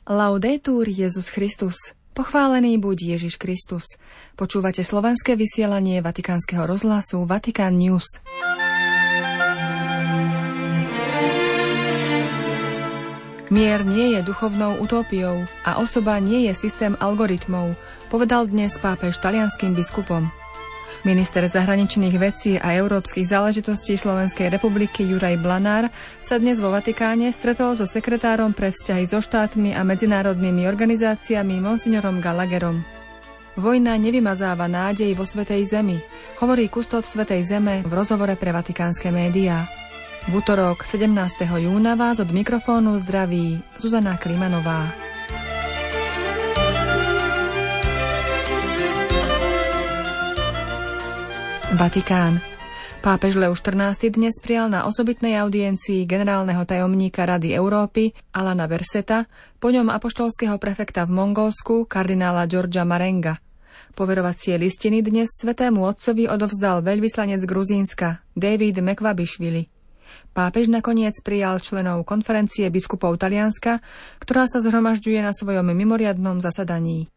Laudetur Jesus Christus. Pochválený buď Ježiš Kristus. Počúvate slovenské vysielanie Vatikánskeho rozhlasu Vatikán News. Mier nie je duchovnou utópiou a osoba nie je systém algoritmov, povedal dnes pápež talianskym biskupom. Minister zahraničných vecí a európskych záležitostí Slovenskej republiky Juraj Blanár sa dnes vo Vatikáne stretol so sekretárom pre vzťahy so štátmi a medzinárodnými organizáciami monsignorom Gallagherom. Vojna nevymazáva nádej vo Svätej Zemi, hovorí kustód Svätej Zeme v rozhovore pre vatikánske médiá. V utorok 17. júna vás od mikrofónu zdraví Zuzana Klimanová. Vatikán. Pápež Leo XIV dnes prijal na osobitnej audiencii generálneho tajomníka Rady Európy Alana Berseta, po ňom apoštolského prefekta v Mongolsku kardinála Georgia Marenga. Poverovacie listiny dnes Svätému Otcovi odovzdal veľvyslanec Gruzínska David Mekvabišvili. Pápež nakoniec prijal členov konferencie biskupov Talianska, ktorá sa zhromažďuje na svojom mimoriadnom zasadaní.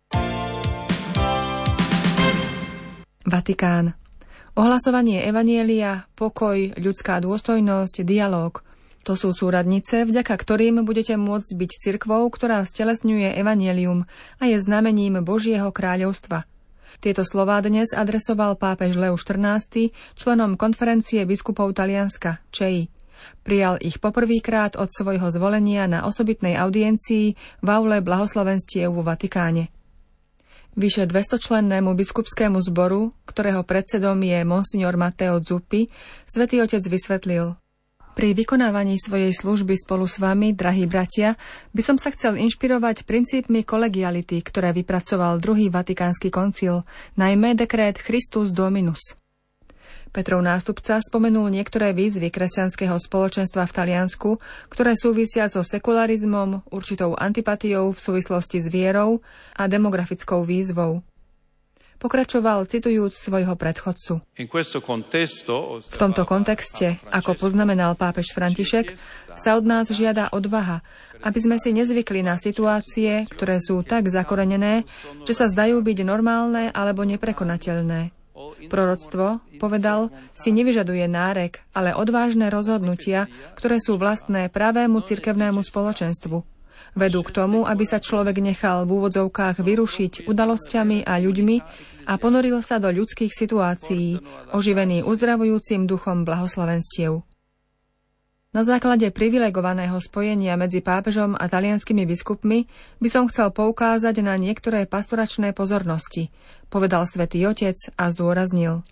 Vatikán. Ohlasovanie evanjelia, pokoj, ľudská dôstojnosť, dialóg. To sú súradnice, vďaka ktorým budete môcť byť cirkvou, ktorá stelesňuje evanjelium a je znamením Božieho kráľovstva. Tieto slová dnes adresoval pápež Leo XIV členom konferencie biskupov Talianska, CEI. Prijal ich poprvýkrát od svojho zvolenia na osobitnej audiencii v aule blahoslavenstiev vo Vatikáne. Vyše 200-člennému biskupskému zboru, ktorého predsedom je monsignor Matteo Zuppi, Svätý Otec vysvetlil: Pri vykonávaní svojej služby spolu s vami, drahí bratia, by som sa chcel inšpirovať princípmi kolegiality, ktoré vypracoval druhý Vatikánsky koncil, najmä dekrét Christus Dominus. Petrov nástupca spomenul niektoré výzvy kresťanského spoločenstva v Taliansku, ktoré súvisia so sekularizmom, určitou antipatiou v súvislosti s vierou a demografickou výzvou. Pokračoval citujúc svojho predchodcu. V tomto kontexte, ako poznamenal pápež František, sa od nás žiada odvaha, aby sme si nezvykli na situácie, ktoré sú tak zakorenené, že sa zdajú byť normálne alebo neprekonateľné. Proroctvo, povedal, si nevyžaduje nárek, ale odvážne rozhodnutia, ktoré sú vlastné pravému cirkevnému spoločenstvu. Vedú k tomu, aby sa človek nechal v úvodzovkách vyrušiť udalosťami a ľuďmi a ponoril sa do ľudských situácií, oživený uzdravujúcim duchom blahoslavenstiev. Na základe privilegovaného spojenia medzi pápežom a talianskymi biskupmi by som chcel poukázať na niektoré pastoračné pozornosti, povedal Svätý Otec a zdôraznil.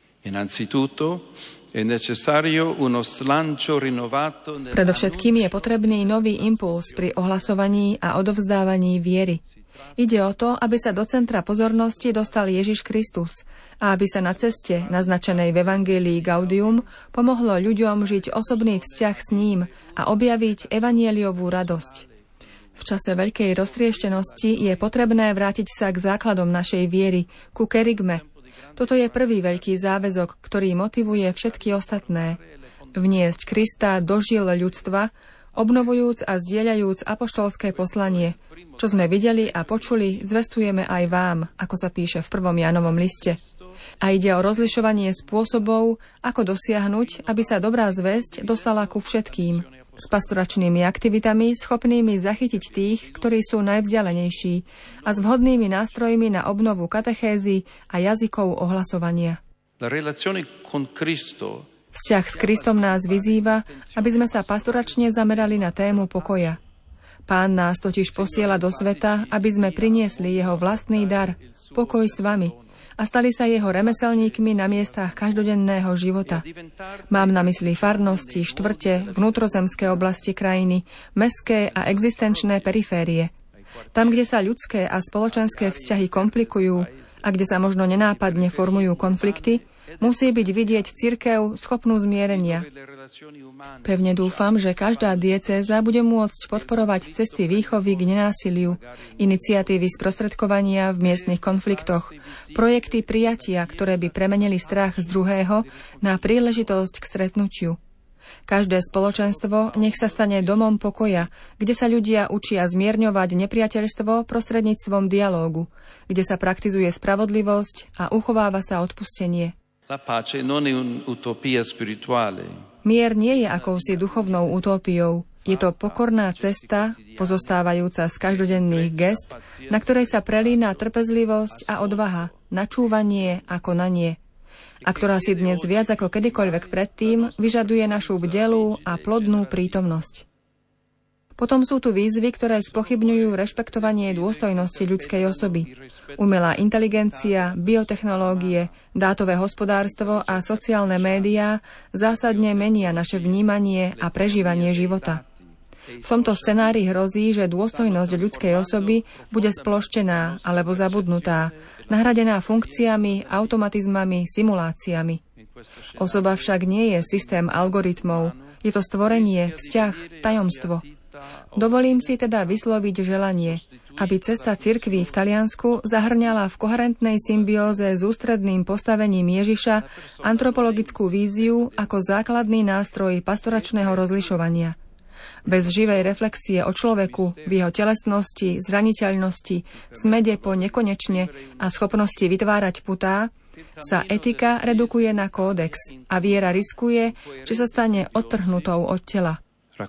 Predovšetkým je potrebný nový impuls pri ohlasovaní a odovzdávaní viery. Ide o to, aby sa do centra pozornosti dostal Ježiš Kristus a aby sa na ceste, naznačenej v Evangelii Gaudium, pomohlo ľuďom žiť osobný vzťah s ním a objaviť evanjeliovú radosť. V čase veľkej roztrieštenosti je potrebné vrátiť sa k základom našej viery, ku kerygme. Toto je prvý veľký záväzok, ktorý motivuje všetky ostatné. Vniesť Krista do žil ľudstva, obnovujúc a zdieľajúc apoštolské poslanie. Čo sme videli a počuli, zvestujeme aj vám, ako sa píše v 1. Jánovom liste. A ide o rozlišovanie spôsobov, ako dosiahnuť, aby sa dobrá zvesť dostala ku všetkým. S pastoračnými aktivitami, schopnými zachytiť tých, ktorí sú najvzdialenejší, a s vhodnými nástrojmi na obnovu katechézy a jazykov ohlasovania. Vzťah s Kristom nás vyzýva, aby sme sa pastoračne zamerali na tému pokoja. Pán nás totiž posiela do sveta, aby sme priniesli jeho vlastný dar, pokoj s vami, a stali sa jeho remeselníkmi na miestach každodenného života. Mám na mysli farnosti, štvrte, vnútrozemské oblasti krajiny, mestské a existenčné periférie. Tam, kde sa ľudské a spoločenské vzťahy komplikujú a kde sa možno nenápadne formujú konflikty, musí byť vidieť cirkev schopnú zmierenia. Pevne dúfam, že každá diecéza bude môcť podporovať cesty výchovy k nenásiliu, iniciatívy sprostredkovania v miestnych konfliktoch, projekty prijatia, ktoré by premenili strach z druhého na príležitosť k stretnutiu. Každé spoločenstvo nech sa stane domom pokoja, kde sa ľudia učia zmierňovať nepriateľstvo prostredníctvom dialógu, kde sa praktizuje spravodlivosť a uchováva sa odpustenie. Mier nie je akousi duchovnou utópiou. Je to pokorná cesta, pozostávajúca z každodenných gest, na ktorej sa prelína trpezlivosť a odvaha, načúvanie a konanie, a ktorá si dnes viac ako kedykoľvek predtým vyžaduje našu bdelú a plodnú prítomnosť. Potom sú tu výzvy, ktoré spochybňujú rešpektovanie dôstojnosti ľudskej osoby. Umelá inteligencia, biotechnológie, dátové hospodárstvo a sociálne médiá zásadne menia naše vnímanie a prežívanie života. V tomto scenári hrozí, že dôstojnosť ľudskej osoby bude sploštená alebo zabudnutá, nahradená funkciami, automatizmami, simuláciami. Osoba však nie je systém algoritmov, je to stvorenie, vzťah, tajomstvo. Dovolím si teda vysloviť želanie, aby cesta cirkví v Taliansku zahrňala v koherentnej symbióze s ústredným postavením Ježiša antropologickú víziu ako základný nástroj pastoračného rozlišovania. Bez živej reflexie o človeku, v jeho telesnosti, zraniteľnosti, smede po nekonečne a schopnosti vytvárať putá, sa etika redukuje na kódex a viera riskuje, že sa stane odtrhnutou od tela.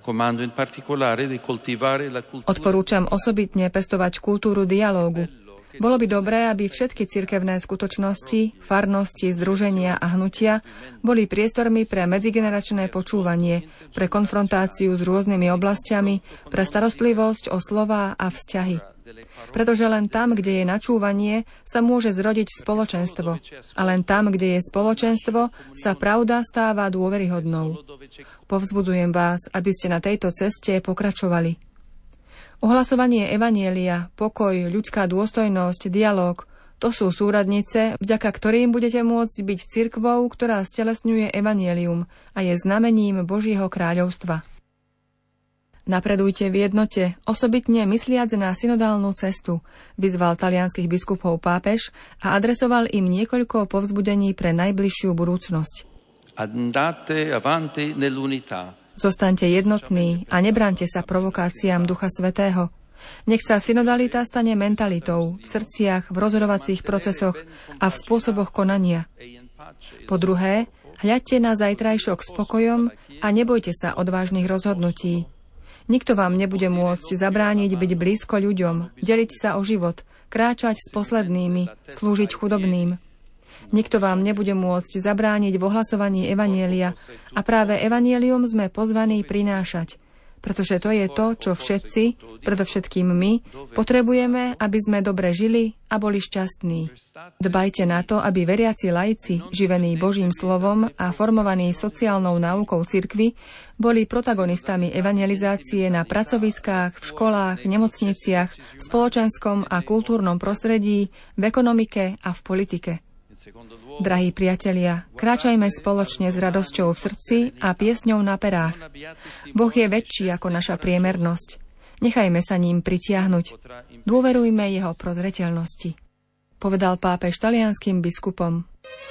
Odporúčam osobitne pestovať kultúru dialógu. Bolo by dobré, aby všetky cirkevné skutočnosti, farnosti, združenia a hnutia boli priestormi pre medzigeneračné počúvanie, pre konfrontáciu s rôznymi oblastiami, pre starostlivosť o slová a vzťahy. Pretože len tam, kde je načúvanie, sa môže zrodiť spoločenstvo. A len tam, kde je spoločenstvo, sa pravda stáva dôveryhodnou. Povzbudzujem vás, aby ste na tejto ceste pokračovali. Ohlasovanie evanjelia, pokoj, ľudská dôstojnosť, dialóg, to sú súradnice, vďaka ktorým budete môcť byť cirkvou, ktorá stelesňuje evanjelium a je znamením Božieho kráľovstva. Napredujte v jednote, osobitne mysliac na synodálnu cestu, vyzval talianskych biskupov pápež a adresoval im niekoľko povzbudení pre najbližšiu budúcnosť. Andate avanti nell'unità. Zostaňte jednotní a nebránte sa provokáciám Ducha Svätého. Nech sa synodalita stane mentalitou v srdciach, v rozhodovacích procesoch a v spôsoboch konania. Po druhé, hľadte na zajtrajšok s pokojom a nebojte sa odvážnych rozhodnutí. Nikto vám nebude môcť zabrániť byť blízko ľuďom, deliť sa o život, kráčať s poslednými, slúžiť chudobným. Nikto vám nebude môcť zabrániť v ohlasovaní evanjelia a práve evanjelium sme pozvaní prinášať, pretože to je to, čo všetci, predovšetkým my, potrebujeme, aby sme dobre žili a boli šťastní. Dbajte na to, aby veriaci laici, živení Božím slovom a formovaní sociálnou náukou cirkvi, boli protagonistami evangelizácie na pracoviskách, v školách, nemocniciach, v spoločenskom a kultúrnom prostredí, v ekonomike a v politike. Drahí priatelia, kráčajme spoločne s radosťou v srdci a piesňou na perách. Boh je väčší ako naša priemernosť. Nechajme sa ním pritiahnuť. Dôverujme jeho prozreteľnosti, povedal pápež talianskym biskupom.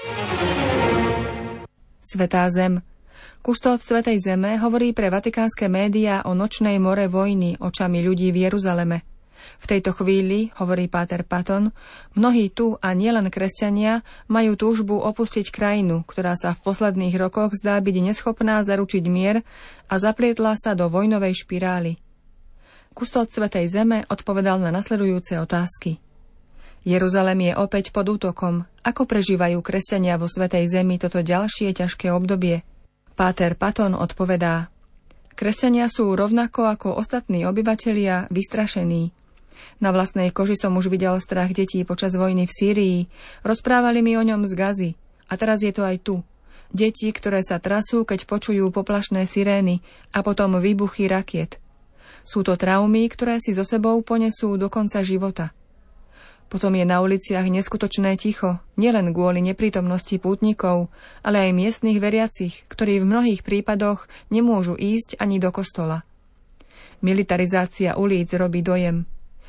Svätá zem. Kustód Svätej zeme hovorí pre vatikánske médiá o nočnej more vojny očami ľudí v Jeruzaleme. V tejto chvíli, hovorí páter Paton, mnohí tu a nielen kresťania majú túžbu opustiť krajinu, ktorá sa v posledných rokoch zdá byť neschopná zaručiť mier a zaplietla sa do vojnovej špirály. Kustód Svätej zeme odpovedal na nasledujúce otázky. Jeruzalem je opäť pod útokom. Ako prežívajú kresťania vo Svätej zemi toto ďalšie ťažké obdobie? Páter Paton odpovedá: Kresťania sú rovnako ako ostatní obyvatelia vystrašení. Na vlastnej koži som už videl strach detí počas vojny v Sýrii. Rozprávali mi o ňom z Gazy. A teraz je to aj tu. Deti, ktoré sa trasú, keď počujú poplašné sirény a potom výbuchy rakiet. Sú to traumy, ktoré si so sebou ponesú do konca života. Potom je na uliciach neskutočné ticho, nielen kvôli neprítomnosti pútnikov, ale aj miestnych veriacich, ktorí v mnohých prípadoch nemôžu ísť ani do kostola. Militarizácia ulic robí dojem.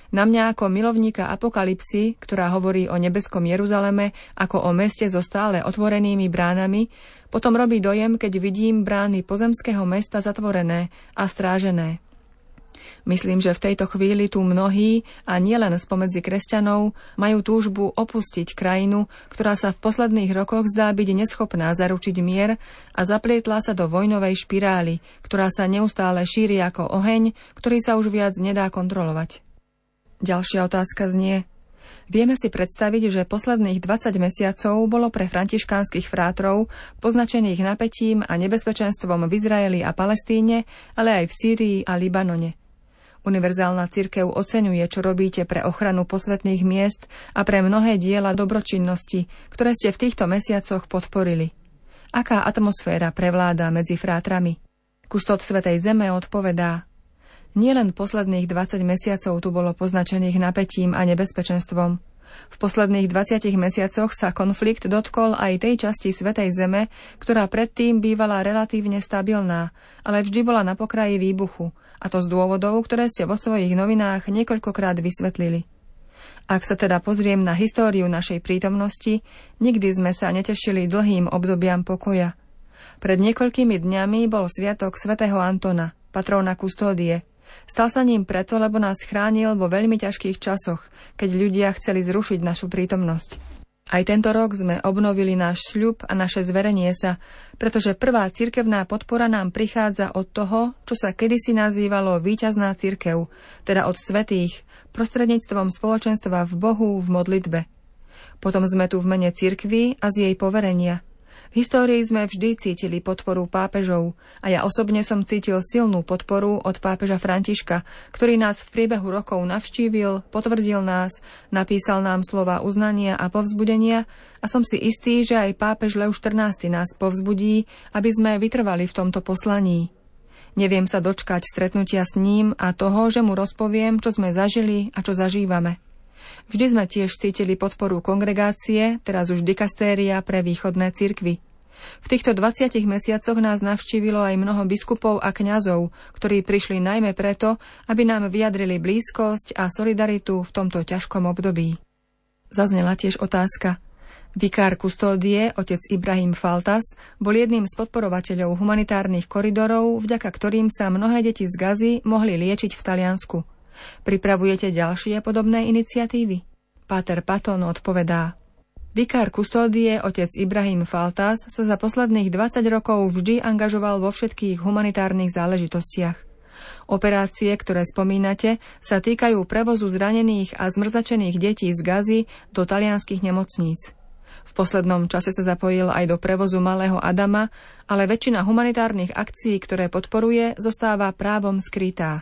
Na mňa ako milovníka apokalypsy, ktorá hovorí o nebeskom Jeruzaleme ako o meste so stále otvorenými bránami, potom robí dojem, keď vidím brány pozemského mesta zatvorené a strážené. Myslím, že v tejto chvíli tu mnohí, a nielen spomedzi kresťanov, majú túžbu opustiť krajinu, ktorá sa v posledných rokoch zdá byť neschopná zaručiť mier a zaplietla sa do vojnovej špirály, ktorá sa neustále šíri ako oheň, ktorý sa už viac nedá kontrolovať. Ďalšia otázka znie: vieme si predstaviť, že posledných 20 mesiacov bolo pre františkánskych frátrov poznačených napätím a nebezpečenstvom v Izraeli a Palestíne, ale aj v Sýrii a Libanone. Univerzálna cirkev oceňuje, čo robíte pre ochranu posvätných miest a pre mnohé diela dobročinnosti, ktoré ste v týchto mesiacoch podporili. Aká atmosféra prevláda medzi frátrami? Kustód Svätej Zeme odpovedá: nielen posledných 20 mesiacov tu bolo poznačených napätím a nebezpečenstvom. V posledných 20 mesiacoch sa konflikt dotkol aj tej časti Svätej Zeme, ktorá predtým bývala relatívne stabilná, ale vždy bola na pokraji výbuchu, a to z dôvodov, ktoré ste vo svojich novinách niekoľkokrát vysvetlili. Ak sa teda pozriem na históriu našej prítomnosti, nikdy sme sa netešili dlhým obdobiam pokoja. Pred niekoľkými dňami bol sviatok svätého Antona, patróna kustódie. Stal sa ním preto, lebo nás chránil vo veľmi ťažkých časoch, keď ľudia chceli zrušiť našu prítomnosť. Aj tento rok sme obnovili náš sľub a naše zverenie sa, pretože prvá cirkevná podpora nám prichádza od toho, čo sa kedysi nazývalo víťazná cirkev, teda od svätých, prostredníctvom spoločenstva v Bohu v modlitbe. Potom sme tu v mene cirkvi a z jej poverenia. V histórii sme vždy cítili podporu pápežov a ja osobne som cítil silnú podporu od pápeža Františka, ktorý nás v priebehu rokov navštívil, potvrdil nás, napísal nám slova uznania a povzbudenia a som si istý, že aj pápež Lev XIV nás povzbudí, aby sme vytrvali v tomto poslaní. Neviem sa dočkať stretnutia s ním a toho, že mu rozpoviem, čo sme zažili a čo zažívame. Vždy sme tiež cítili podporu kongregácie, teraz už dikastéria pre východné cirkvy. V týchto 20 mesiacoch nás navštívilo aj mnoho biskupov a kňazov, ktorí prišli najmä preto, aby nám vyjadrili blízkosť a solidaritu v tomto ťažkom období. Zaznela tiež otázka. Vikár kustódie, otec Ibrahim Faltas, bol jedným z podporovateľov humanitárnych koridorov, vďaka ktorým sa mnohé deti z Gazy mohli liečiť v Taliansku. Pripravujete ďalšie podobné iniciatívy? Páter Patton odpovedá: vikár kustódie, otec Ibrahim Faltas, sa za posledných 20 rokov vždy angažoval vo všetkých humanitárnych záležitostiach. Operácie, ktoré spomínate, sa týkajú prevozu zranených a zmrzačených detí z Gazy do talianskych nemocníc. V poslednom čase sa zapojil aj do prevozu malého Adama, ale väčšina humanitárnych akcií, ktoré podporuje, zostáva právom skrytá.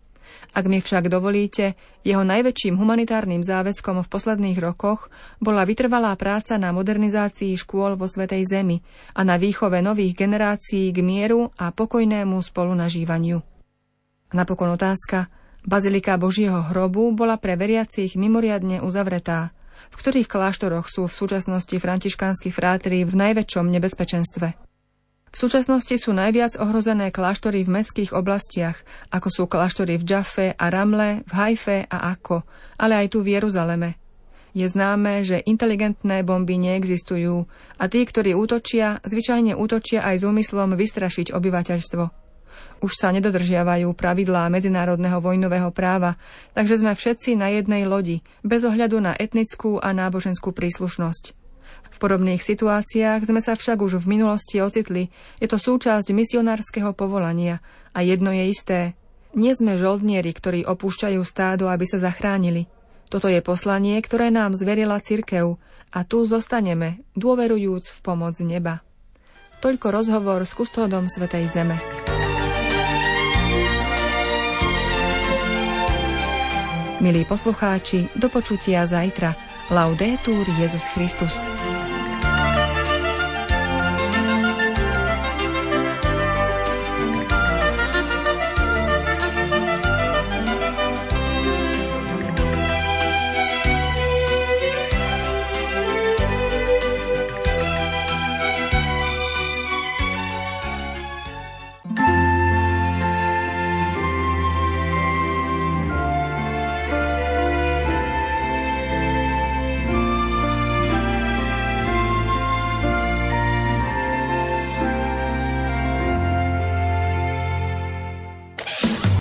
Ak mi však dovolíte, jeho najväčším humanitárnym záväzkom v posledných rokoch bola vytrvalá práca na modernizácii škôl vo Svätej Zemi a na výchove nových generácií k mieru a pokojnému spolunažívaniu. Napokon otázka. Bazilika Božieho hrobu bola pre veriacich mimoriadne uzavretá. V ktorých kláštoroch sú v súčasnosti františkánsky frátri v najväčšom nebezpečenstve? V súčasnosti sú najviac ohrozené kláštory v mestských oblastiach, ako sú kláštory v Džafe a Ramle, v Hajfe a Akko, ale aj tu v Jeruzaleme. Je známe, že inteligentné bomby neexistujú a tí, ktorí útočia, zvyčajne útočia aj s úmyslom vystrašiť obyvateľstvo. Už sa nedodržiavajú pravidlá medzinárodného vojnového práva, takže sme všetci na jednej lodi, bez ohľadu na etnickú a náboženskú príslušnosť. V podobných situáciách sme sa však už v minulosti ocitli. Je to súčasť misionárskeho povolania. A jedno je isté. Nie sme žoldnieri, ktorí opúšťajú stádo, aby sa zachránili. Toto je poslanie, ktoré nám zverila cirkev. A tu zostaneme, dôverujúc v pomoc neba. Toľko rozhovor s kustódom Svätej Zeme. Milí poslucháči, do počutia zajtra. Laudetur Jesus Christus.